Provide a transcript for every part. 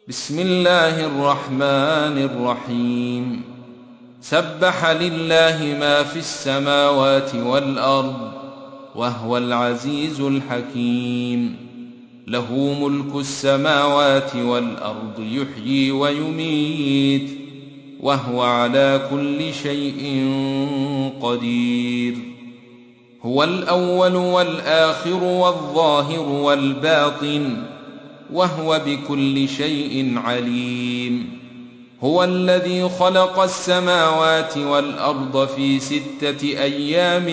بسم الله الرحمن الرحيم. سبح لله ما في السماوات والأرض وهو العزيز الحكيم. له ملك السماوات والأرض يحيي ويميت وهو على كل شيء قدير. هو الأول والآخر والظاهر والباطن وهو بكل شيء عليم. هو الذي خلق السماوات والأرض في 6 أيام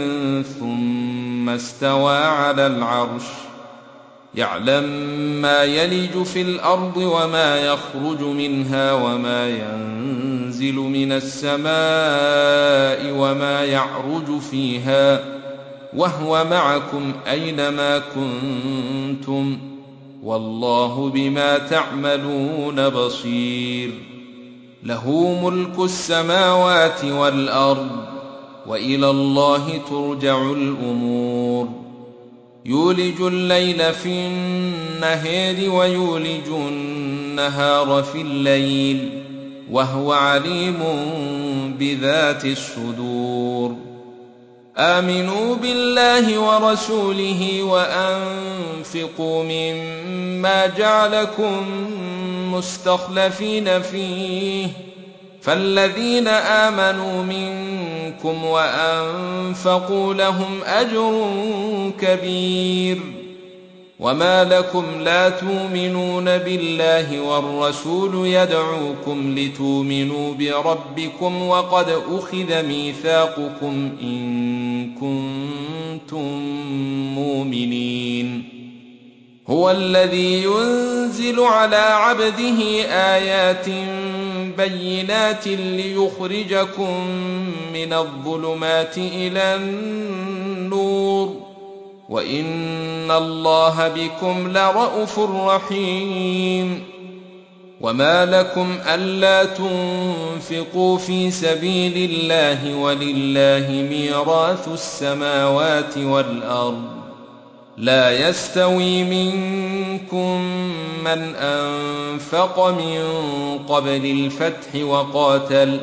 ثم استوى على العرش يعلم ما يلج في الأرض وما يخرج منها وما ينزل من السماء وما يعرج فيها وهو معكم أينما كنتم والله بما تعملون بصير. له ملك السماوات والأرض وإلى الله ترجع الأمور. يولج الليل في النهار ويولج النهار في الليل وهو عليم بذات الصدور. آمنوا بالله ورسوله وأنفقوا مما جعلكم مستخلفين فيه فالذين آمنوا منكم وأنفقوا لهم أجر كبير. وما لكم لا تؤمنون بالله والرسول يدعوكم لتؤمنوا بربكم وقد أخذ ميثاقكم إن كنتم مؤمنين. هو الذي ينزل على عبده آيات بينات ليخرجكم من الظلمات إلى النور وإن الله بكم لرءوف رحيم. وما لكم ألا تنفقوا في سبيل الله ولله ميراث السماوات والأرض لا يستوي منكم من أنفق من قبل الفتح وقاتل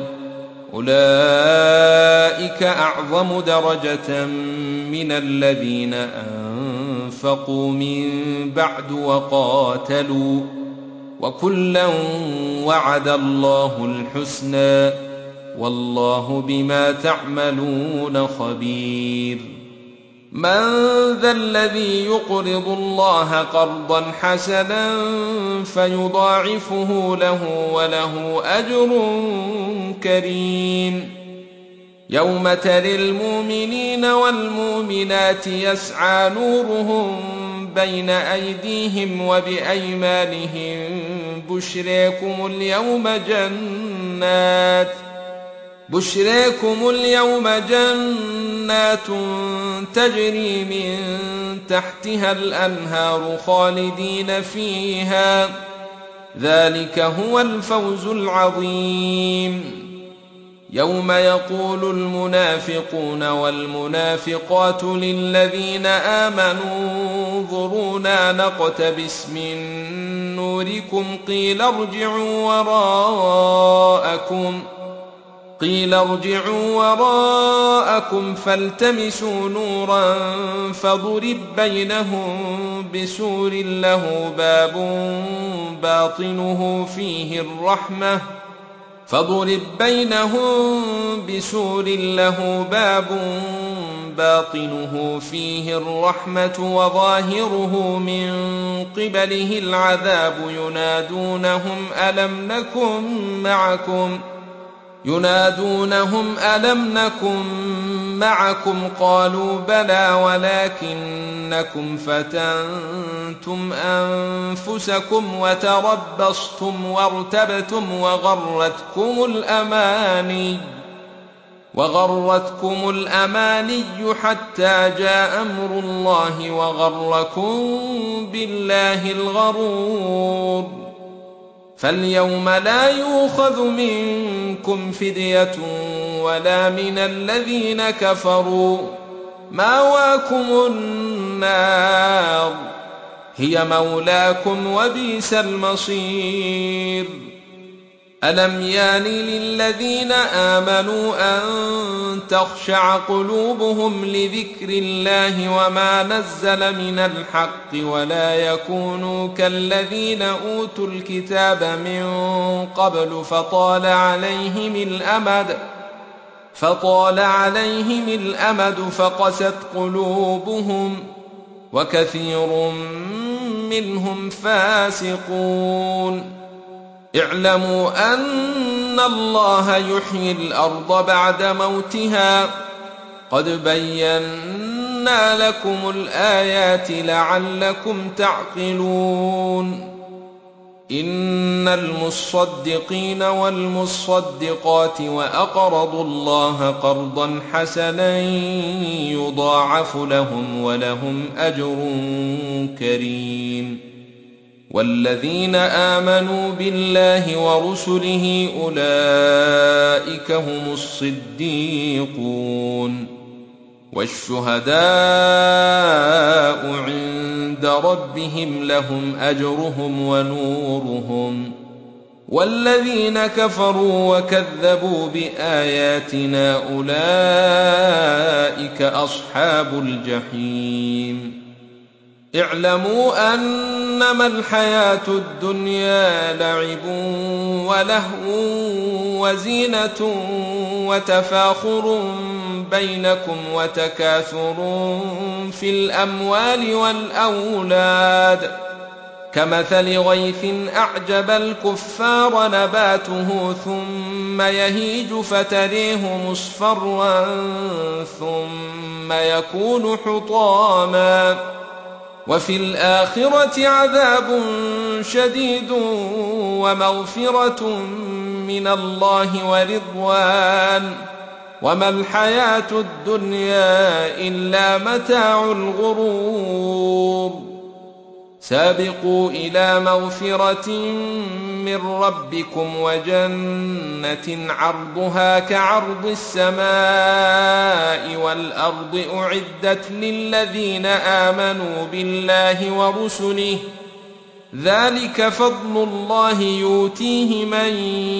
أولئك أعظم درجة من الذين أنفقوا من بعد وقاتلوا وكلا وعد الله الحسنى والله بما تعملون خبير. من ذا الذي يقرض الله قرضا حسنا فيضاعفه له وله أجر كريم. يوم ترى المؤمنين والمؤمنات يسعى نورهم بين أيديهم وبأيمانهم بشريكم اليوم جنات تجري من تحتها الأنهار خالدين فيها ذلك هو الفوز العظيم. يوم يقول المنافقون والمنافقات للذين آمنوا انظرونا نقتبس من نوركم قيل ارجعوا وراءكم فالتمسوا نورا فضرب بينهم بسور له باب باطنه فيه الرحمة وظاهره من قبله العذاب ينادونهم ألم نكن معكم قالوا بلى ولكنكم فتنتم أنفسكم وتربصتم وارتبتم وغرتكم الأماني حتى جاء أمر الله وغركم بالله الغرور. فاليوم لا يؤخذ منكم فدية ولا من الذين كفروا مأواكم النار هي مولاكم وبئس المصير. ألم يان للذين آمنوا أن تخشع قلوبهم لذكر الله وما نزل من الحق ولا يكونوا كالذين أوتوا الكتاب من قبل فطال عليهم الأمد فقست قلوبهم وكثير منهم فاسقون. اعلموا أن الله يحيي الأرض بعد موتها قد بينا لكم الآيات لعلكم تعقلون. إن المصدقين والمصدقات وأقرضوا الله قرضا حسنا يضاعف لهم ولهم أجر كريم. والذين آمنوا بالله ورسله أولئك هم الصديقون والشهداء عند ربهم لهم أجرهم ونورهم. والذين كفروا وكذبوا بآياتنا أولئك أصحاب الجحيم. اعلموا أنما الحياة الدنيا لعب ولهو وزينة وتفاخر بينكم وتكاثر في الأموال والأولاد كمثل غيث أعجب الكفار نباته ثم يهيج فتريه مصفرا ثم يكون حطاما وفي الآخرة عذاب شديد ومغفرة من الله ورضوان وما الحياة الدنيا إلا متاع الغرور. سابقوا إلى مغفرة من ربكم وجنة عرضها كعرض السماء والأرض أعدت للذين آمنوا بالله ورسله ذلك فضل الله يؤتيه من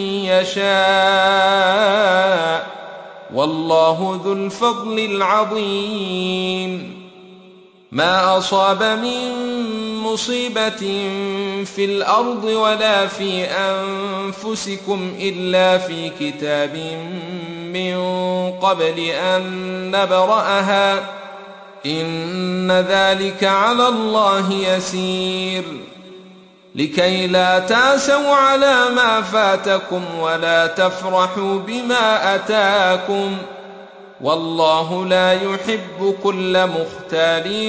يشاء والله ذو الفضل العظيم. ما أصاب من مصيبة في الأرض ولا في أنفسكم إلا في كتاب من قبل أن نبرأها إن ذلك على الله يسير. لكي لا تأسوا على ما فاتكم ولا تفرحوا بما أتاكم والله لا يحب كل مختال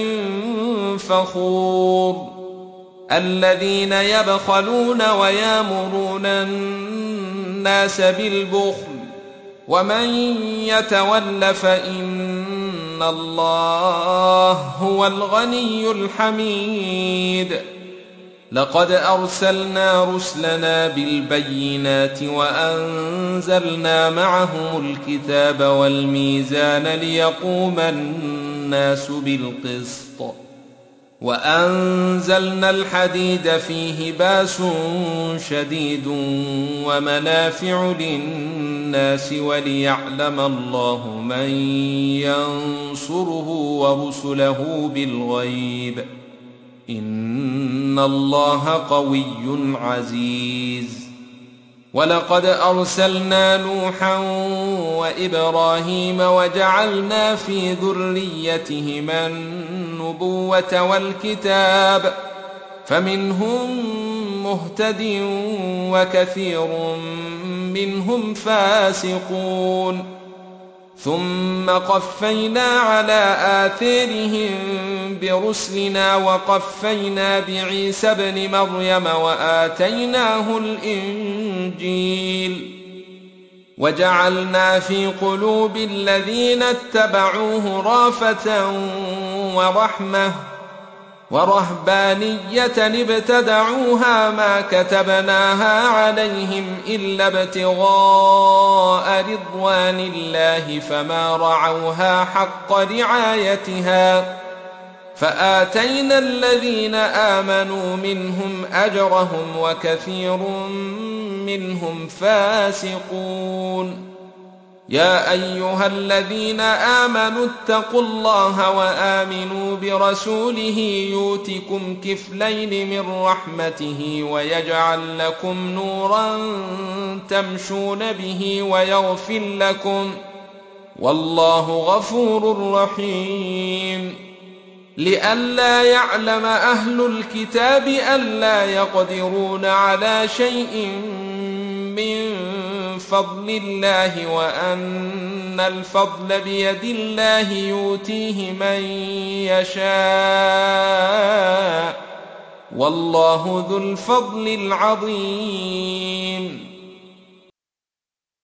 فخور. الذين يبخلون ويامرون الناس بالبخل ومن يتول فإن الله هو الغني الحميد. لقد أرسلنا رسلنا بالبينات وأنزلنا معهم الكتاب والميزان ليقوم الناس بالقسط وأنزلنا الحديد فيه بأس شديد ومنافع للناس وليعلم الله من ينصره ورسله بالغيب إن الله قوي عزيز. ولقد أرسلنا نوحا وإبراهيم وجعلنا في ذريتهما النبوة والكتاب فمنهم مهتد وكثير منهم فاسقون. ثم قفينا على آثارهم برسلنا وقفينا بعيسى ابن مريم وآتيناه الإنجيل وجعلنا في قلوب الذين اتبعوه رأفة ورحمة ورهبانية ابتدعوها ما كتبناها عليهم إلا ابتغاء رضوان الله فما رعوها حق رعايتها فآتينا الذين آمنوا منهم أجرهم وكثير منهم فاسقون. يا أيها الذين آمنوا اتقوا الله وآمنوا برسوله يؤتكم كفلين من رحمته ويجعل لكم نورا تمشون به ويغفر لكم، والله غفور رحيم. لئلا يعلم أهل الكتاب ألا يقدرون على شيء من فضل الله وأن الفضل بيد الله يؤتيه من يشاء، والله ذو الفضل العظيم.